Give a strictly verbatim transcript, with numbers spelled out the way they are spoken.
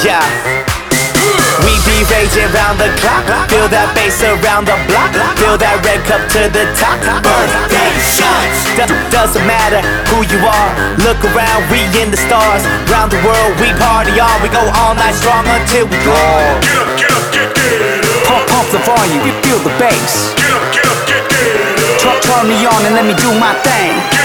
Yeah. We be raging round the clock. Feel that bass around the block. Feel that red cup to the top. Birthday shots. Do- doesn't matter who you are. Look around, we in the stars. Round the world, we party on. We go all night strong until we go. Get up, get up, get, get up. Pump, pump the volume, you feel the bass. Get up, get up, get, get up. Turn, turn me on and let me do my thing. Get